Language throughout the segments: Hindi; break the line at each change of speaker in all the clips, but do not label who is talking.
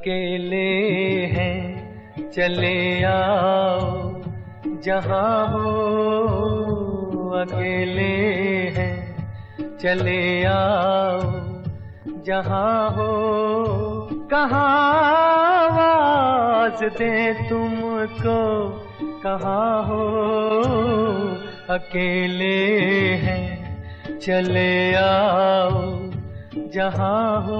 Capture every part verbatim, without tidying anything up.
अकेले हैं चले आओ जहाँ हो, अकेले हैं चले आओ जहाँ हो। कहाँ आवाज दे तुमको, कहाँ हो, अकेले हैं चले आओ जहाँ हो।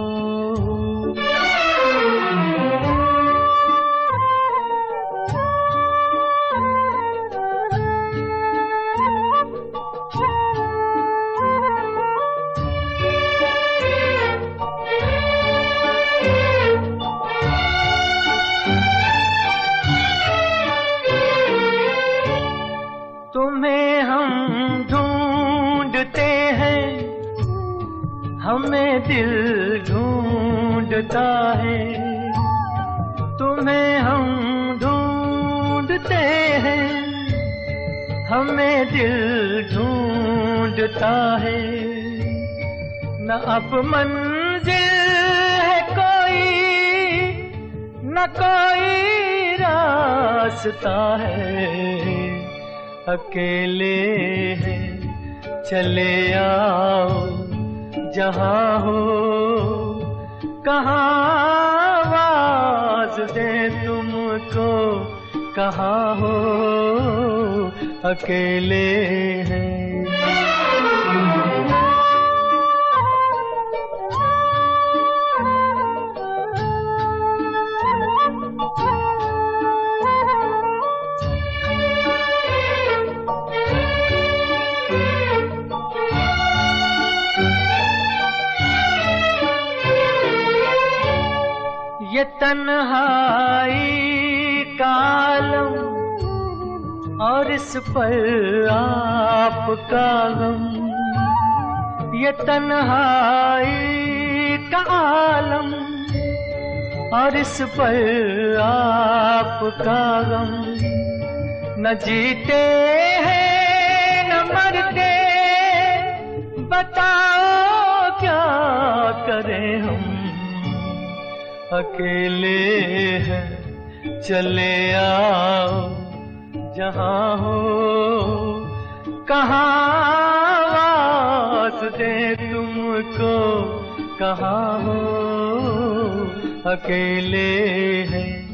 तुम्हें हम ढूंढते हैं, हमें दिल ढूंढता है। तुम्हें हम ढूंढते हैं, हमें दिल ढूंढता है। न अब मंजिल है कोई, न कोई रास्ता है। अकेले हैं चले आओ जहाँ हो। कहाँ आवाज दे तुमको, कहाँ हो, अकेले हैं। ये तन्हाई का आलम और इस पर आपका गम। ये तन्हाई का आलम और इस पर आपका गम। न जीते हैं न मरते, बताओ क्या करें हम। अकेले हैं चले आओ जहाँ हो। कहाँ आवाज दे तुमको, कहाँ हो, अकेले हैं